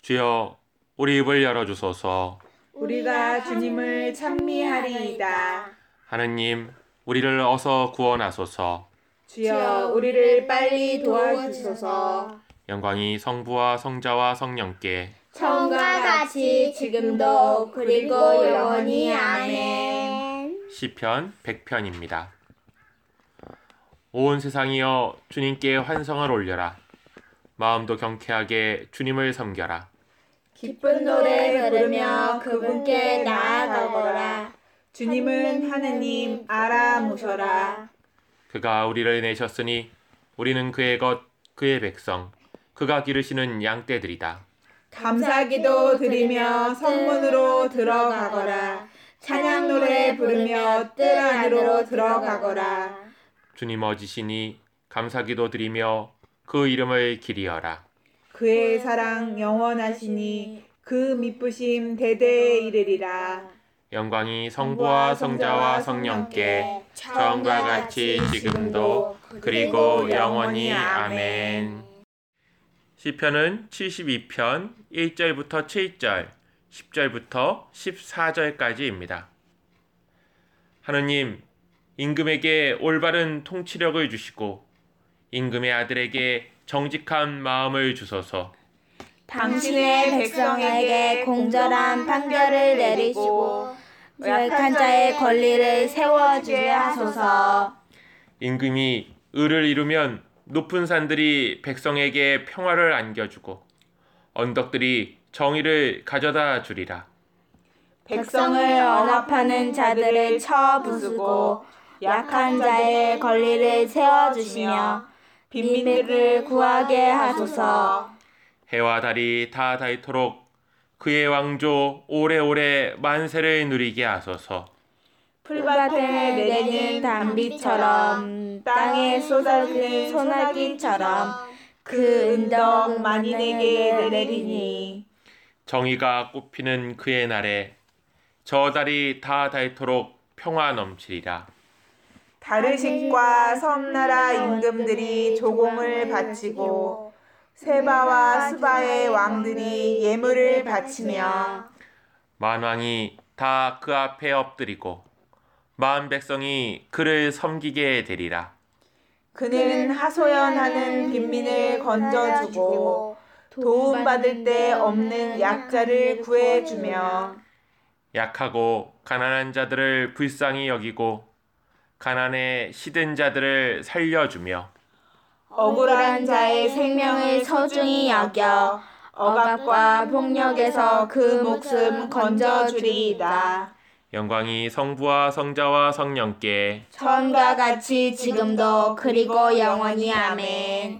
주여, 우리 입을 열어주소서. 우리가 주님을 찬미하리이다. 하느님, 우리를 어서 구원하소서. 주여, 우리를 빨리 도와주소서. 영광이 성부와 성자와 성령께 처음과 같이 지금도 그리고 영원히 아멘. 시편 100편입니다. 온 세상이여 주님께 환성을 올려라. 마음도 경쾌하게 주님을 섬겨라. 기쁜 노래 부르며 그분께 나아가거라. 주님은 하느님 알아보셔라. 그가 우리를 내셨으니 우리는 그의 것, 그의 백성, 그가 기르시는 양떼들이다. 감사기도 드리며 성문으로 들어가거라. 찬양 노래 부르며 뜰 안으로 들어가거라. 주님 어지시니 감사기도 드리며 그 이름을 기리어라. 그의 사랑 영원하시니 그 미쁘심 대대에 이르리라. 영광이 성부와 성자와 성령께 처음과 같이 지금도 그리고 영원히 아멘. 시편은 72편 1절부터 7절, 10절부터 14절까지입니다. 하느님, 임금에게 올바른 통치력을 주시고 임금의 아들에게 정직한 마음을 주소서. 당신의 백성에게 공정한 판결을 내리시고 약한 자의 권리를 세워주게 하소서. 임금이 의를 이루면 높은 산들이 백성에게 평화를 안겨주고 언덕들이 정의를 가져다 주리라. 백성을 언합하는 자들을 쳐 부수고 약한 자의 권리를 세워주시며 빈민들을 구하게 하소서. 해와 달이 다 닳도록 그의 왕조 오래오래 만세를 누리게 하소서. 풀밭에 내리는 단비처럼 땅에 쏟아지는 소나기처럼 그 은덕 만인에게 내리니 정의가 꽃피는 그의 날에 저 달이 다 닳도록 평화 넘치리라. 다르식과 섬나라 임금들이 조공을 바치고 세바와 스바의 왕들이 예물을 바치며 만왕이 다 그 앞에 엎드리고 만 백성이 그를 섬기게 되리라. 그는 하소연하는 빈민을 건져주고 도움받을 데 없는 약자를 구해주며 약하고 가난한 자들을 불쌍히 여기고 가난에 시든 자들을 살려주며 억울한 자의 생명을 소중히 여겨 억압과 폭력에서 그 목숨 건져주리이다. 영광이 성부와 성자와 성령께 처음과 같이 지금도 그리고 영원히 아멘.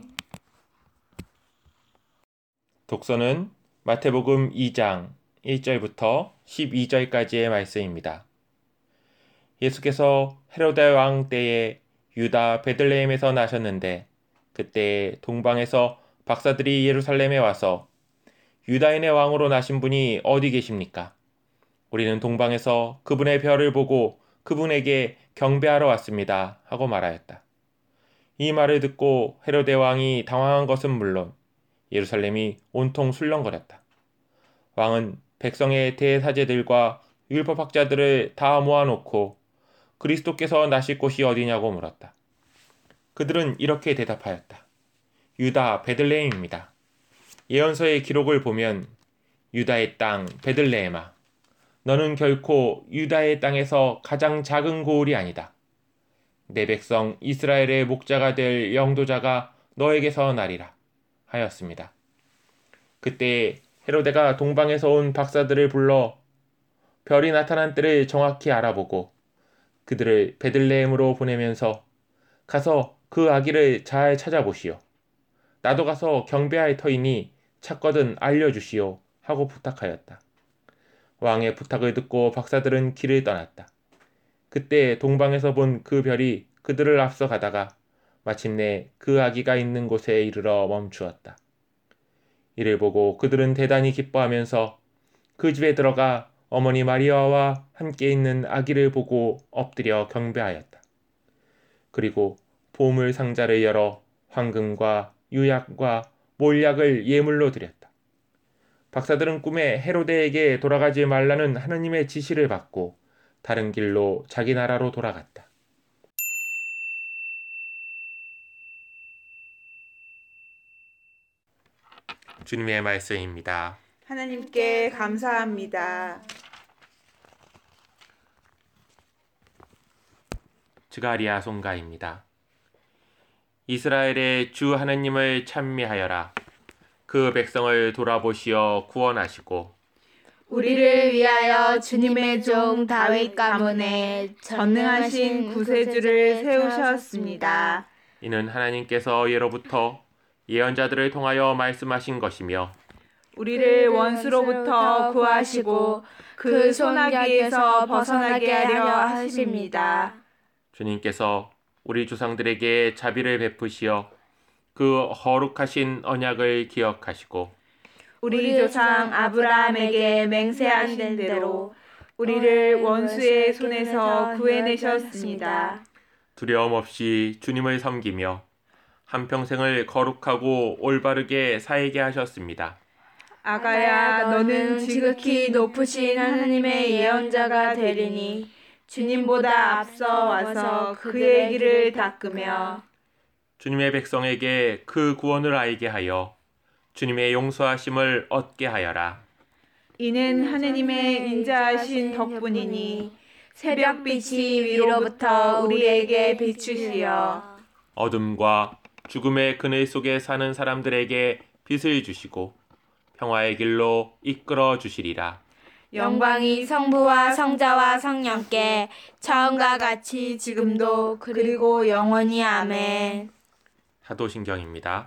독서는 마태복음 2장 1절부터 12절까지의 말씀입니다. 예수께서 헤로데 왕 때에 유다 베들레헴에서 나셨는데 그때 동방에서 박사들이 예루살렘에 와서 유다인의 왕으로 나신 분이 어디 계십니까? 우리는 동방에서 그분의 별을 보고 그분에게 경배하러 왔습니다 하고 말하였다. 이 말을 듣고 헤로데 왕이 당황한 것은 물론 예루살렘이 온통 술렁거렸다. 왕은 백성의 대사제들과 율법학자들을 다 모아놓고 그리스도께서 나실 곳이 어디냐고 물었다. 그들은 이렇게 대답하였다. 유다 베들레헴입니다. 예언서의 기록을 보면 유다의 땅 베들레헴아, 너는 결코 유다의 땅에서 가장 작은 고을이 아니다. 내 백성 이스라엘의 목자가 될 영도자가 너에게서 나리라 하였습니다. 그때 헤로데가 동방에서 온 박사들을 불러 별이 나타난 때를 정확히 알아보고 그들을 베들레헴으로 보내면서 가서 그 아기를 잘 찾아보시오. 나도 가서 경배할 터이니 찾거든 알려주시오 하고 부탁하였다. 왕의 부탁을 듣고 박사들은 길을 떠났다. 그때 동방에서 본 그 별이 그들을 앞서 가다가 마침내 그 아기가 있는 곳에 이르러 멈추었다. 이를 보고 그들은 대단히 기뻐하면서 그 집에 들어가 어머니 마리아와 함께 있는 아기를 보고 엎드려 경배하였다. 그리고 보물 상자를 열어 황금과 유약과 몰약을 예물로 드렸다. 박사들은 꿈에 헤로데에게 돌아가지 말라는 하느님의 지시를 받고 다른 길로 자기 나라로 돌아갔다. 주님의 말씀입니다. 하나님께 감사합니다. 즈가리야 송가입니다. 이스라엘의 주 하나님을 찬미하여라. 그 백성을 돌아보시어 구원하시고 우리를 위하여 주님의 종 다윗 가문에 전능하신 구세주를 세우셨습니다. 이는 하나님께서 예로부터 예언자들을 통하여 말씀하신 것이며 우리를 원수로부터 구하시고 그 소나기에서 벗어나게 하려 하십니다. 주님께서 우리 조상들에게 자비를 베푸시어 그 거룩하신 언약을 기억하시고 우리 조상 아브라함에게 맹세하신 대로 우리를 원수의 손에서 구해내셨습니다. 두려움 없이 주님을 섬기며 한평생을 거룩하고 올바르게 살게 하셨습니다. 아가야, 너는 지극히 높으신 하나님의 예언자가 되리니 주님보다 앞서 와서 그의 길을 닦으며 주님의 백성에게 그 구원을 알게 하여 주님의 용서하심을 얻게 하여라. 이는 하느님의 인자하신 덕분이니 새벽빛이 위로부터 우리에게 비추시어 어둠과 죽음의 그늘 속에 사는 사람들에게 빛을 주시고 평화의 길로 이끌어 주시리라. 영광이 성부와 성자와 성령께 처음과 같이 지금도 그리고 영원히 아멘. 사도신경입니다.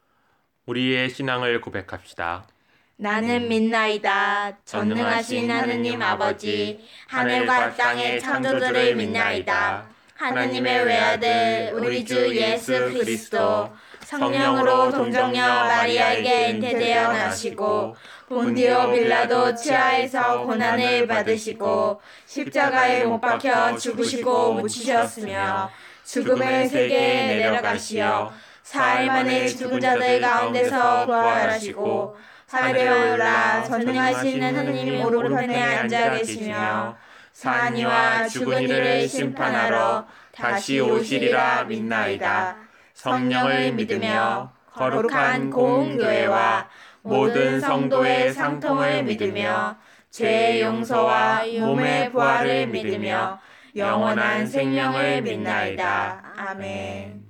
우리의 신앙을 고백합시다. 나는 믿나이다. 전능하신 하느님 아버지, 하늘과 땅의 창조주를 믿나이다. 하느님의 외아들 우리 주 예수 그리스도 성령으로 동정녀 마리아에게 잉태되어 나시고 본디오 빌라도 치하에서 고난을 받으시고 십자가에 못 박혀 죽으시고 묻히셨으며 죽음의 세계에 내려가시어 사흘 만에 죽은 자들 가운데서 부활하시고 하늘에 올라 전능하신 하느님 오른편에 앉아 계시며 사한 이와 죽은 이를 심판하러 다시 오시리라 믿나이다. 성령을 믿으며 거룩한 공교회와 모든 성도의 상통을 믿으며 죄의 용서와 몸의 부활을 믿으며 영원한 생명을 믿나이다. 아멘.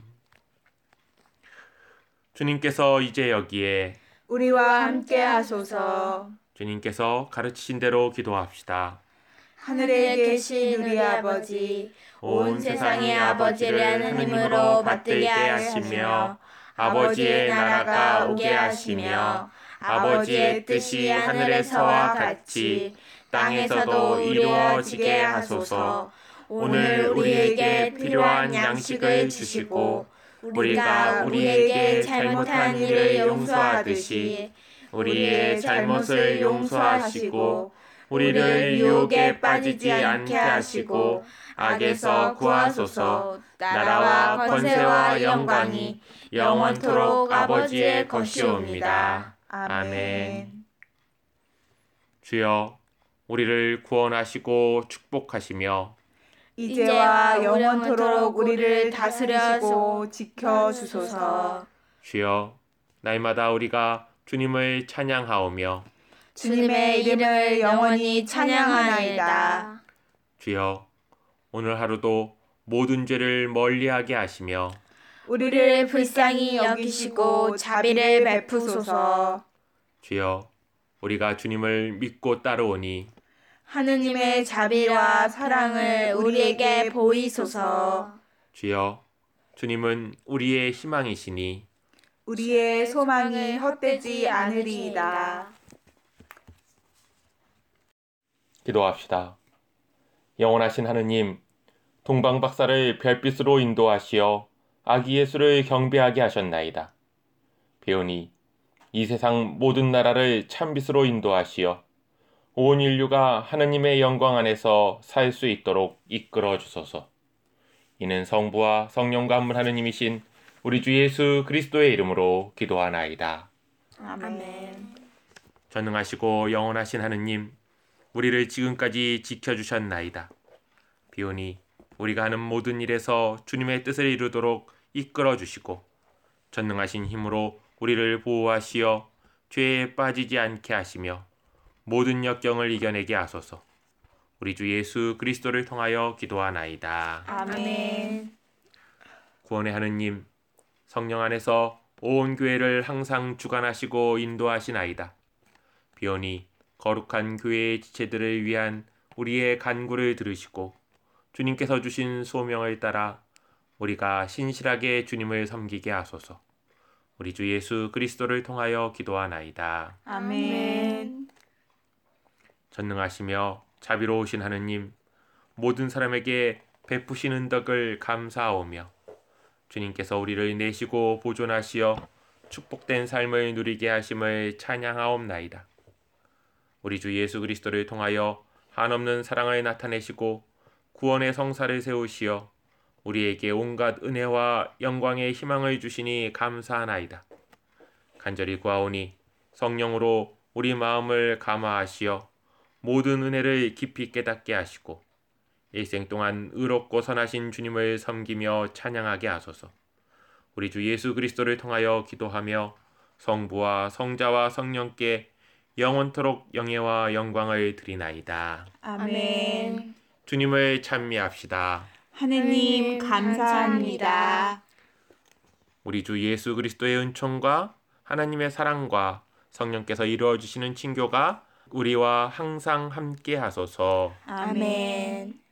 주님께서 이제 여기에 우리와 함께 하소서. 주님께서 가르치신 대로 기도합시다. 하늘에 계신 우리 아버지, 온 세상의 아버지를 하느님으로 받들게 하시며 아버지의 나라가 오게 하시며 아버지의 뜻이 하늘에서와 같이 땅에서도 이루어지게 하소서. 오늘 우리에게 필요한 양식을 주시고 우리가 우리에게 잘못한 일을 용서하듯이 우리의 잘못을 용서하시고 우리를 유혹에 빠지지 않게 하시고 악에서 구하소서. 나라와 권세와 영광이 영원토록 아버지의 것이옵니다. 아멘. 주여, 우리를 구원하시고 축복하시며 이제와 영원토록 우리를 다스리시고 지켜주소서. 주여, 날마다 우리가 주님을 찬양하오며 주님의 이름을 영원히 찬양하나이다. 주여, 오늘 하루도 모든 죄를 멀리하게 하시며 우리를 불쌍히 여기시고 자비를 베푸소서. 주여, 우리가 주님을 믿고 따르오니 하느님의 자비와 사랑을 우리에게 보이소서. 주여, 주님은 우리의 희망이시니 우리의 소망이 헛되지 않으리이다. 기도합시다. 영원하신 하느님, 동방 박사를 별빛으로 인도하시어 아기 예수를 경배하게 하셨나이다. 배우니 이 세상 모든 나라를 참빛으로 인도하시어 온 인류가 하느님의 영광 안에서 살 수 있도록 이끌어 주소서. 이는 성부와 성령과 한 분 하느님이신 우리 주 예수 그리스도의 이름으로 기도하나이다. 아멘. 전능하시고 영원하신 하느님, 우리를 지금까지 지켜주셨나이다. 비오니 우리가 하는 모든 일에서 주님의 뜻을 이루도록 이끌어 주시고 전능하신 힘으로 우리를 보호하시어 죄에 빠지지 않게 하시며 모든 역경을 이겨내게 하소서. 우리 주 예수 그리스도를 통하여 기도하나이다. 아멘. 구원의 하느님, 성령 안에서 온 교회를 항상 주관하시고 인도하시나이다. 비오니 거룩한 교회의 지체들을 위한 우리의 간구를 들으시고 주님께서 주신 소명을 따라 우리가 신실하게 주님을 섬기게 하소서. 우리 주 예수 그리스도를 통하여 기도하나이다. 아멘. 전능하시며 자비로우신 하느님, 모든 사람에게 베푸시는 덕을 감사하오며 주님께서 우리를 내시고 보존하시어 축복된 삶을 누리게 하심을 찬양하옵나이다. 우리 주 예수 그리스도를 통하여 한없는 사랑을 나타내시고 구원의 성사를 세우시어 우리에게 온갖 은혜와 영광의 희망을 주시니 감사하나이다. 간절히 구하오니 성령으로 우리 마음을 감화하시어 모든 은혜를 깊이 깨닫게 하시고 일생 동안 의롭고 선하신 주님을 섬기며 찬양하게 하소서. 우리 주 예수 그리스도를 통하여 기도하며 성부와 성자와 성령께 영원토록 영예와 영광을 드리나이다. 아멘. 주님을 찬미합시다. 하느님 감사합니다. 우리 주 예수 그리스도의 은총과 하나님의 사랑과 성령께서 이루어 주시는 친교가 우리와 항상 함께 하소서. 아멘.